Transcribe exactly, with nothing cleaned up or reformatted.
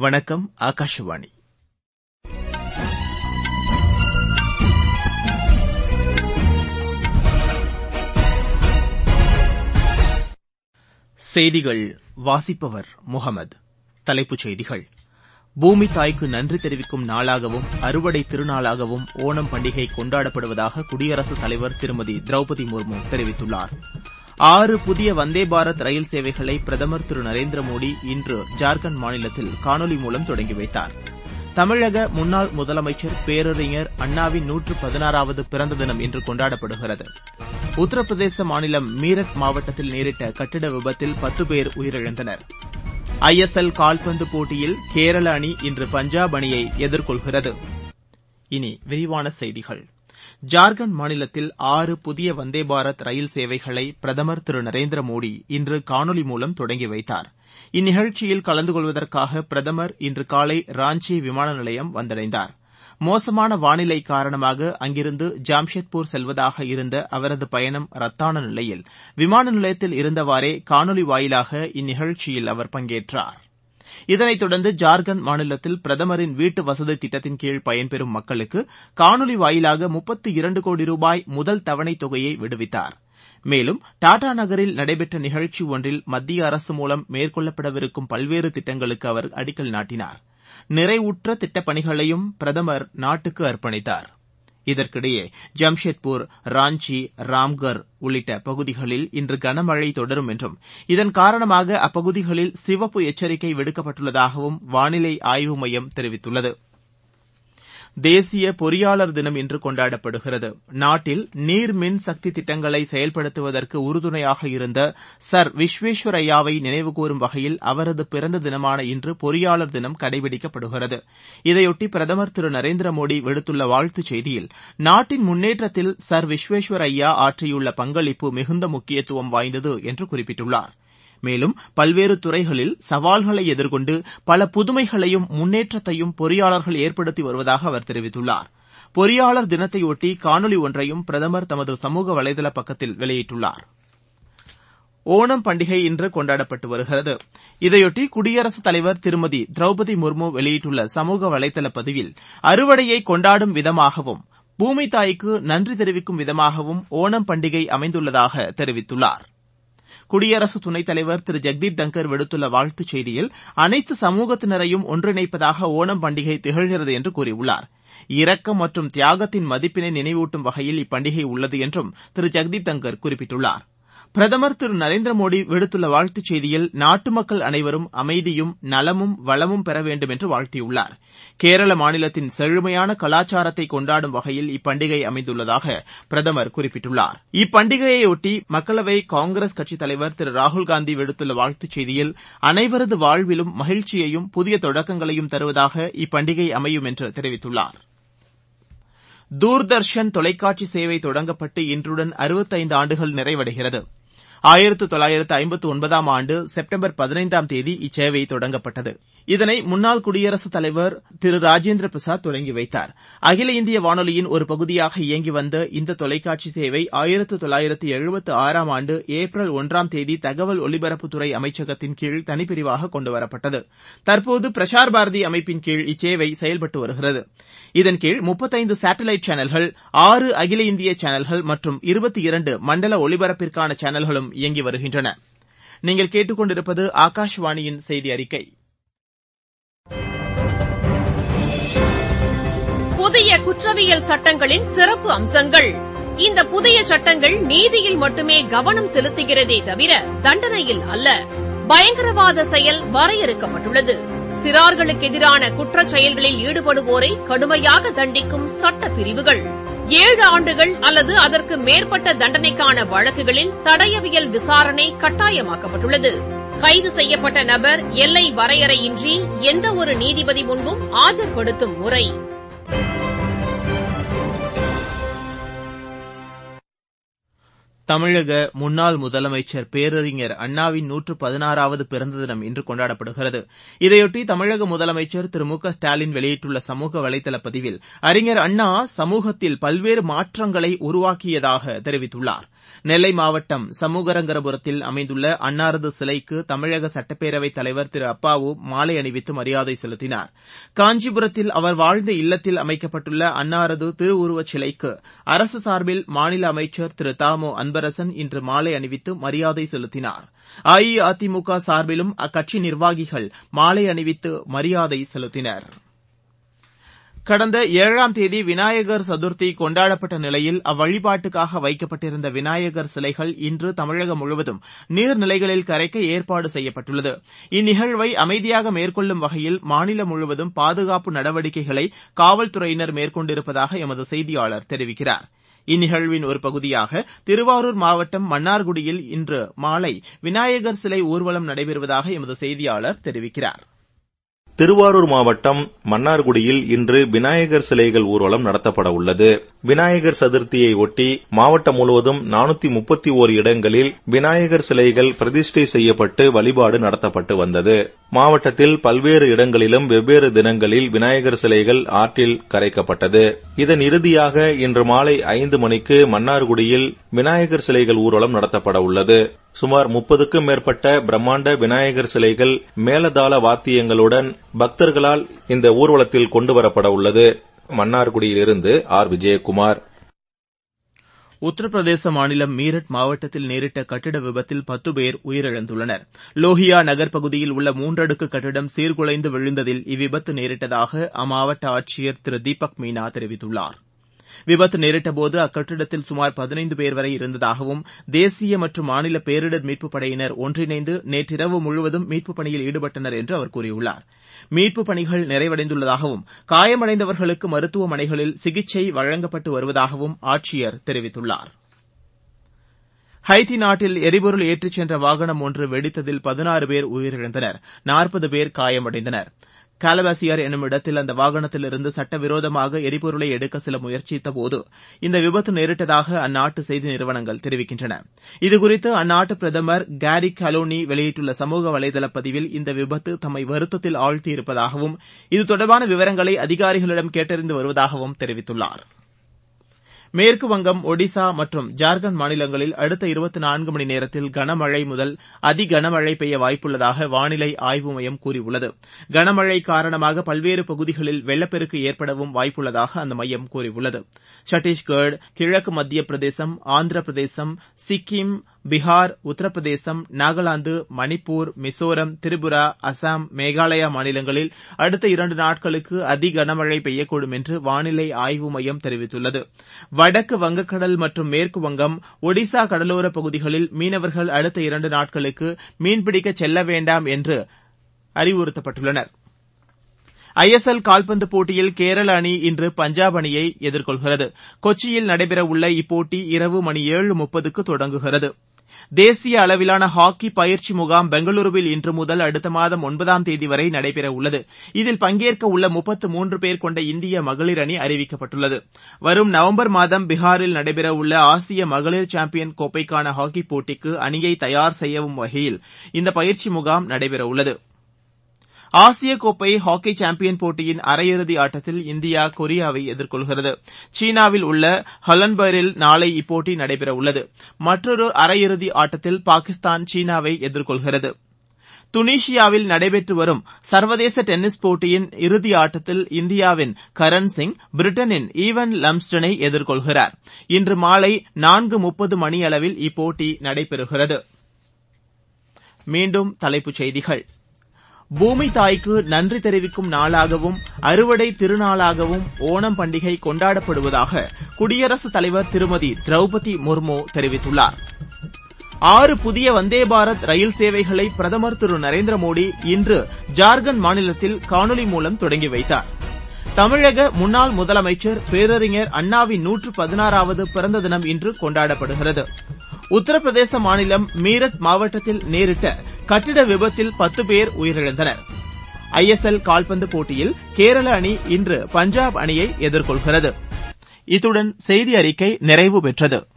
வணக்கம். ஆகாஷவாணி. செய்திகள் வாசிப்பவர் முகமது. தலைப்புச் செய்திகள். பூமி தாய்க்கு நன்றி தெரிவிக்கும் நாளாகவும் அறுவடை திருநாளாகவும் ஓணம் பண்டிகை கொண்டாடப்படுவதாக குடியரசுத் தலைவர் திருமதி திரௌபதி முர்மு தெரிவித்துள்ளார். ஆறு புதிய வந்தே பாரத் ரயில் சேவைகளை பிரதமர் திரு நரேந்திர மோடி இன்று ஜார்க்கண்ட் மாநிலத்தில் காணொலி மூலம் தொடங்கி வைத்தார். தமிழக முன்னாள் முதலமைச்சர் பேரறிஞர் அண்ணாவின் நூற்று பதினாறாவது பிறந்த தினம் இன்று கொண்டாடப்படுகிறது. உத்தரப்பிரதேச மாநிலம் மீரட் மாவட்டத்தில் நேரிட்ட கட்டிட விபத்தில் பத்து பேர் உயிரிழந்தனர். ஐ எஸ் எல் கால்பந்து போட்டியில் கேரள அணி இன்று பஞ்சாப் அணியை எதிர்கொள்கிறது. இனி விரிவான செய்திகள். ஜார்க்கண்ட் மாநிலத்தில் ஆறு புதிய வந்தே பாரத் ரயில் சேவைகளை பிரதமர் திரு நரேந்திர மோடி இன்று காணொலி மூலம் தொடங்கி வைத்தார். இந்நிகழ்ச்சியில் கலந்து கொள்வதற்காக பிரதமர் இன்று காலை ராஞ்சி விமான நிலையம் வந்தடைந்தார். மோசமான வானிலை காரணமாக அங்கிருந்து ஜாம்ஷெட்பூர் செல்வதாக இருந்த அவரது பயணம் ரத்தான நிலையில் விமான நிலையத்தில் இருந்தவாறே காணொலி வாயிலாக இந்நிகழ்ச்சியில் அவர் பங்கேற்றார். இதனைத் தொடர்ந்து ஜார்க்கண்ட் மாநிலத்தில் பிரதமரின் வீட்டு வசதி திட்டத்தின் கீழ் பயன்பெறும் மக்களுக்கு காணொலி வாயிலாக முப்பத்து இரண்டு கோடி ரூபாய் முதல் தவணைத் தொகையை விடுவித்தார். மேலும் டாடா நகரில் நடைபெற்ற நிகழ்ச்சி ஒன்றில் மத்திய அரசு மூலம் மேற்கொள்ளப்படவிருக்கும் பல்வேறு திட்டங்களுக்கு அவர் அடிக்கல் நாட்டினார். நிறைவுற்ற திட்டப் பணிகளையும் பிரதமர் நாட்டுக்கு அர்ப்பணித்தார். இதற்கிடையே ஜாம்ஷெட்பூர், ராஞ்சி, ராம்கர் உள்ளிட்ட பகுதிகளில் இன்று கனமழை தொடரும் என்றும் இதன் காரணமாக அப்பகுதிகளில் சிவப்பு எச்சரிக்கை விடுக்கப்பட்டுள்ளதாகவும் வானிலை ஆய்வு மையம் தெரிவித்துள்ளது. தேசிய பொறியாளர் தினம் இன்று கொண்டாடப்படுகிறது. நாட்டில் நீர் மின் சக்தி திட்டங்களை செயல்படுத்துவதற்கு உறுதுணையாக இருந்த சர் விஸ்வேஸ்வரய்யாவை நினைவுகூரும் வகையில் அவரது பிறந்த தினமான இன்று பொறியாளர் தினம் கடைபிடிக்கப்படுகிறது. இதையொட்டி பிரதமர் திரு நரேந்திர மோடி விடுத்துள்ள வாழ்த்துச் செய்தியில் நாட்டின் முன்னேற்றத்தில் சர் விஸ்வேஸ்வரய்யா ஆற்றியுள்ள பங்களிப்பு மிகுந்த முக்கியத்துவம் வாய்ந்தது என்று குறிப்பிட்டுள்ளார். மேலும் பல்வேறு துறைகளில் சவால்களை எதிர்கொண்டு பல புதுமைகளையும் முன்னேற்றத்தையும் பொறியாளர்கள் ஏற்படுத்தி வருவதாக அவர் தெரிவித்துள்ளார். பொறியாளர் தினத்தையொட்டி காணொலி ஒன்றையும் பிரதமர் தமது சமூக வலைதள பக்கத்தில் வெளியிட்டுள்ளார். ஓணம் பண்டிகை இன்று கொண்டாடப்பட்டு வருகிறது. இதையொட்டி குடியரசுத் தலைவர் திருமதி திரௌபதி முர்மு வெளியிட்டுள்ள சமூக வலைதள பதிவில் அறுவடையை கொண்டாடும் விதமாகவும் பூமி தாய்க்கு நன்றி தெரிவிக்கும் விதமாகவும் ஓணம் பண்டிகை அமைந்துள்ளதாக தெரிவித்துள்ளார். குடியரசு துணைத் தலைவர் திரு ஜெக்தீப் தங்கர் விடுத்துள்ள வாழ்த்துச் செய்தியில் அனைத்து சமூகத்தினரையும் ஒன்றிணைப்பதாக ஓணம் பண்டிகை திகழ்கிறது என்று கூறியுள்ளார். இரக்கம் மற்றும் தியாகத்தின் மதிப்பினை நினைவூட்டும் வகையில் இப்பண்டிகை உள்ளது என்றும் திரு ஜெக்தீப் தங்கர் குறிப்பிட்டுள்ளார். பிரதமர் திரு நரேந்திர மோடி விடுத்துள்ள வாழ்த்துச் செய்தியில் நாட்டு மக்கள் அனைவரும் அமைதியும் நலமும் வளமும் பெற வேண்டும் என்று வாழ்த்தியுள்ளார். கேரள மாநிலத்தின் செழுமையான கலாச்சாரத்தை கொண்டாடும் வகையில் இப்பண்டிகை அமைந்துள்ளதாக பிரதமர் குறிப்பிட்டுள்ளார். இப்பண்டிகையையொட்டி மக்களவை காங்கிரஸ் கட்சித் தலைவர் திரு ராகுல்காந்தி விடுத்துள்ள வாழ்த்துச் செய்தியில் அனைவரது வாழ்விலும் மகிழ்ச்சியையும் புதிய தொடக்கங்களையும் தருவதாக இப்பண்டிகை அமையும் என்று தெரிவித்துள்ளார். தூர்தர்ஷன் தொலைக்காட்சி சேவை தொடங்கப்பட்டு இன்றுடன் அறுபத்தைந்து ஆண்டுகள் நிறைவடைகிறது. ஆயிரத்து தொள்ளாயிரத்து ஐம்பத்து ஒன்பதாம் ஆண்டு செப்டம்பர் பதினைந்தாம் தேதி இச்சேவை தொடங்கப்பட்டது. இதனை முன்னாள் குடியரசுத் தலைவர் திரு ராஜேந்திர பிரசாத் தொடங்கி வைத்தார். அகில இந்திய வானொலியின் ஒரு பகுதியாக இயங்கி வந்த இந்த தொலைக்காட்சி சேவை ஆயிரத்து தொள்ளாயிரத்து எழுபத்து ஆறாம் ஆண்டு ஏப்ரல் ஒன்றாம் தேதி தகவல் ஒலிபரப்புத்துறை அமைச்சகத்தின் கீழ் தனிப்பிரிவாக கொண்டுவரப்பட்டது. தற்போது பிரசார் பாரதி அமைப்பின் கீழ் இச்சேவை செயல்பட்டு வருகிறது. இதன் கீழ் முப்பத்தைந்து சேட்டலைட் சேனல்கள், ஆறு அகில இந்திய சேனல்கள் மற்றும் இருபத்தி இரண்டு மண்டல ஒலிபரப்பிற்கான சேனல்களும் இயங்கி வருகின்றன. நீங்கள் கேட்டுக் கொண்டிருப்பது ஆகாஷவாணியின் செய்தி அறிக்கை. புதிய குற்றவியல் சட்டங்களின் சிறப்பு அம்சங்கள். இந்த புதிய சட்டங்கள் நீதியில் மட்டுமே கவனம் செலுத்துகிறதே தவிர தண்டனையில் அல்ல. பயங்கரவாத செயல் வரையறுக்கப்பட்டுள்ளது. சிறார்களுக்கு எதிரான குற்றச் செயல்களில் ஈடுபடுவோரை கடுமையாக தண்டிக்கும் சட்ட பிரிவுகள். ஏழு ஆண்டுகள் அல்லது அதற்கு மேற்பட்ட தண்டனைக்கான வழக்குகளில் தடயவியல் விசாரணை கட்டாயமாக்கப்பட்டுள்ளது. கைது செய்யப்பட்ட நபர் எல்லை வரையறையின்றி எந்த ஒரு நீதிபதி முன்பும் ஆஜர்படுத்தும் முறை. தமிழக முன்னாள் முதலமைச்சர் பேரறிஞர் அண்ணாவின் நூற்று பதினாறாவது பிறந்த தினம் இன்று கொண்டாடப்படுகிறது. இதையொட்டி தமிழக முதலமைச்சர் திரு மு க ஸ்டாலின் வெளியிட்டுள்ள சமூக வலைதள பதிவில் அறிஞர் அண்ணா சமூகத்தில் பல்வேறு மாற்றங்களை உருவாக்கியதாக தெரிவித்துள்ளார். நெல்லை மாவட்டம் சமூகரங்கரபுரத்தில் அமைந்துள்ள அன்னாரது சிலைக்கு தமிழக சட்டப்பேரவைத் தலைவர் திரு அப்பாவு மாலை அணிவித்து மரியாதை செலுத்தினார். காஞ்சிபுரத்தில் அவர் வாழ்ந்த இல்லத்தில் அமைக்கப்பட்டுள்ள அன்னாரது திருவுருவச் சிலைக்கு அரசு சார்பில் மாநில அமைச்சர் திரு த மு அன்பரசன் இன்று மாலை அணிவித்து மரியாதை செலுத்தினார். அஇஅதிமுக சார்பிலும் அக்கட்சி நிர்வாகிகள் மாலை அணிவித்து மரியாதை செலுத்தினர். கடந்த ஏழாம் தேதி விநாயகர் சதுர்த்தி கொண்டாடப்பட்ட நிலையில் அவ்வழிபாட்டுக்காக வைக்கப்பட்டிருந்த விநாயகர் சிலைகள் இன்று தமிழகம் முழுவதும் நீர்நிலைகளில் கரைக்க ஏற்பாடு செய்யப்பட்டுள்ளது. இந்நிகழ்வை அமைதியாக மேற்கொள்ளும் வகையில் மாநிலம் முழுவதும் பாதுகாப்பு நடவடிக்கைகளை காவல்துறையினர் மேற்கொண்டிருப்பதாக எமது செய்தியாளர் தெரிவிக்கிறார். இந்நிகழ்வின் ஒரு பகுதியாக திருவாரூர் மாவட்டம் மன்னார்குடியில் இன்று மாலை விநாயகர் சிலை ஊர்வலம் நடைபெறுவதாக எமது செய்தியாளர் தெரிவிக்கிறார். திருவாரூர் மாவட்டம் மன்னார்குடியில் இன்று விநாயகர் சிலைகள் ஊர்வலம் நடத்தப்பட உள்ளது. விநாயகர் சதுர்த்தியை ஒட்டி மாவட்டம் முழுவதும் நானூத்தி முப்பத்தி ஓரு இடங்களில் விநாயகர் சிலைகள் பிரதிஷ்டை செய்யப்பட்டு வழிபாடு நடத்தப்பட்டு வந்தது. மாவட்டத்தில் பல்வேறு இடங்களிலும் வெவ்வேறு தினங்களில் விநாயகர் சிலைகள் ஆற்றில் கரைக்கப்பட்டது. இதன் இறுதியாக இன்று மாலை ஐந்து மணிக்கு மன்னார்குடியில் விநாயகர் சிலைகள் ஊர்வலம் நடத்தப்பட உள்ளது. சுமார் முப்பதுக்கும் மேற்பட்ட பிரம்மாண்ட விநாயகர் சிலைகள் மேலதாள வாத்தியங்களுடன் பக்தர்களால் இந்த ஊர்வலத்தில் கொண்டுவரப்பட உள்ளது. மன்னார்குடியிலிருந்து ஆர் விஜயகுமார். உத்தரப்பிரதேச மாநிலம் மீரட் மாவட்டத்தில் நேரிட்ட கட்டிட விபத்தில் பத்து பேர் உயிரிழந்துள்ளனர். லோஹியா நகர் பகுதியில் உள்ள மூன்றடுக்கு கட்டிடம் சீர்குலைந்து விழுந்ததில் இவ்விபத்து நேரிட்டதாக அம்மாவட்ட ஆட்சியர் திரு தீபக் மீனா தெரிவித்துள்ளார். விபத்து நேரிட்டபோது அக்கட்டிடத்தில் சுமார் பதினைந்து பேர் வரை இருந்ததாகவும் தேசிய மற்றும் மாநில பேரிடர் மீட்புப் படையினர் ஒன்றிணைந்து நேற்றிரவு முழுவதும் மீட்புப் பணியில் ஈடுபட்டனர் என்று அவர் கூறியுள்ளார். மீட்புப் பணிகள் நிறைவடைந்துள்ளதாகவும் காயமடைந்தவர்களுக்கு மருத்துவமனைகளில் சிகிச்சை வழங்கப்பட்டு வருவதாகவும் ஆட்சியர் தெரிவித்துள்ளார். ஹைத்தி நாட்டில் எரிபொருள் ஏற்றிச் சென்ற வாகனம் ஒன்று வெடித்ததில் பதினாறு பேர் உயிரிழந்தனர். நாற்பது பேர் காயமடைந்தனர். காலபாசியார் என்னும் இடத்தில் அந்த வாகனத்திலிருந்து சட்டவிரோதமாக எரிபொருளை எடுக்க சில முயற்சித்தபோது இந்த விபத்து நேரிட்டதாக அந்நாட்டு செய்தி நிறுவனங்கள் தெரிவிக்கின்றன. இதுகுறித்து அந்நாட்டு பிரதமர் கேரி கலோனி வெளியிட்டுள்ள சமூக வலைதள பதிவில் இந்த விபத்து தம்மை வருத்தத்தில் ஆழ்த்தியிருப்பதாகவும் இது தொடர்பான விவரங்களை அதிகாரிகளிடம் கேட்டறிந்து வருவதாகவும் தெரிவித்துள்ளார். மேற்குவங்கம், ஒடிசா மற்றும் ஜார்க்கண்ட் மாநிலங்களில் அடுத்த இருபத்தி நான்கு மணி நேரத்தில் கனமழை முதல் அதி கனமழை பெய்ய வாய்ப்புள்ளதாக வானிலை ஆய்வு மையம் கூறியுள்ளது. கனமழை காரணமாக பல்வேறு பகுதிகளில் வெள்ளப்பெருக்கு ஏற்படவும் வாய்ப்புள்ளதாக அந்த மையம் கூறியுள்ளது. சத்தீஸ்கர், கிழக்கு மத்திய பிரதேசம், ஆந்திர பிரதேசம், சிக்கிம், பீகார், உத்தரப்பிரதேசம், நாகாலாந்து, மணிப்பூர், மிசோரம், திரிபுரா, அசாம், மேகாலயா மாநிலங்களில் அடுத்த இரண்டு நாட்களுக்கு அதி கனமழை பெய்யக்கூடும் என்று வானிலை ஆய்வு மையம் தெரிவித்துள்ளது. வடக்கு வங்கக்கடல் மற்றும் மேற்கு வங்கம், ஒடிசா கடலோரப் பகுதிகளில் மீனவர்கள் அடுத்த இரண்டு நாட்களுக்கு மீன்பிடிக்க செல்ல வேண்டாம் என்று அறிவுறுத்தப்பட்டுள்ளனர். ஐ எஸ் எல் கால்பந்து போட்டியில் கேரள அணி இன்று பஞ்சாப் அணியை எதிர்கொள்கிறது. கொச்சியில் நடைபெறவுள்ள இப்போட்டி இரவு மணி ஏழு முப்பதுக்கு தொடங்குகிறது. தேசிய அளவிலான ஹாக்கி பயிற்சி முகாம் பெங்களூருவில் இன்று முதல் அடுத்த மாதம் ஒன்பதாம் தேதி வரை நடைபெறவுள்ளது. இதில் பங்கேற்க உள்ள முப்பத்து மூன்று பேர் கொண்ட இந்திய மகளிர் அணி அறிவிக்கப்பட்டுள்ளது. வரும் நவம்பர் மாதம் பீகாரில் நடைபெறவுள்ள ஆசிய மகளிர் சாம்பியன் கோப்பைக்கான ஹாக்கி போட்டிக்கு அணியை தயார் செய்யும் வகையில் இந்த பயிற்சி முகாம் நடைபெறவுள்ளது. ஆசிய கோப்பை ஹாக்கி சாம்பியன் போட்டியின் அரையிறுதி ஆட்டத்தில் இந்தியா கொரியாவை எதிர்கொள்கிறது. சீனாவில் உள்ள ஹொலன்பர்கில் நாளை இப்போட்டி நடைபெறவுள்ளது. மற்றொரு அரையிறுதி ஆட்டத்தில் பாகிஸ்தான் சீனாவை எதிர்கொள்கிறது. துனிஷியாவில் நடைபெற்று வரும் சர்வதேச டென்னிஸ் போட்டியின் இறுதி ஆட்டத்தில் இந்தியாவின் கரண் சிங் பிரிட்டனின் ஈவன் லம்ஸ்டனை எதிர்கொள்கிறார். இன்று மாலை நான்கு முப்பது மணியளவில் இப்போட்டி நடைபெறுகிறது. மீண்டும் தலைப்புச் செய்திகள். பூமி தாய்க்கு நன்றி தெரிவிக்கும் நாளாகவும் அறுவடை திருநாளாகவும் ஓணம் பண்டிகை கொண்டாடப்படுவதாக குடியரசுத் தலைவர் திருமதி திரௌபதி முர்மு தெரிவித்துள்ளார். ஆறு புதிய வந்தே பாரத் ரயில் சேவைகளை பிரதமர் திரு நரேந்திர மோடி இன்று ஜார்க்கண்ட் மாநிலத்தில் காணொலி மூலம் தொடங்கி வைத்தார். தமிழக முன்னாள் முதலமைச்சர் பேரறிஞர் அண்ணாவின் நூற்று பதினாறாவது பிறந்த தினம் இன்று கொண்டாடப்படுகிறது. உத்தரப்பிரதேச மாநிலம் மீரட் மாவட்டத்தில் நேரிட்ட கட்டிட விபத்தில் பத்து பேர் உயிரிழந்தனர். ஐ எஸ் எல் கால்பந்து போட்டியில் கேரள அணி இன்று பஞ்சாப் அணியை எதிர்கொள்கிறது. இத்துடன் செய்தி அறிக்கை நிறைவு பெற்றது.